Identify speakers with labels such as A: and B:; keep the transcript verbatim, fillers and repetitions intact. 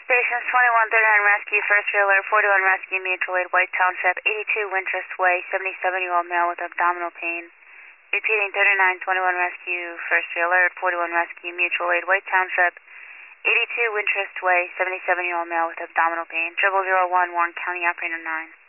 A: Stations twenty-one thirty-nine Rescue, First Alert, forty-one Rescue, Mutual Aid, White Township, eighty-two Wintrust Way, seventy-seven-year-old male with abdominal pain. Repeating, thirty-nine twenty-one Rescue, First Alert, forty-one Rescue, Mutual Aid, White Township, eighty-two Wintrust Way, seventy-seven-year-old male with abdominal pain. Triple zero one, Warren County, Operator nine.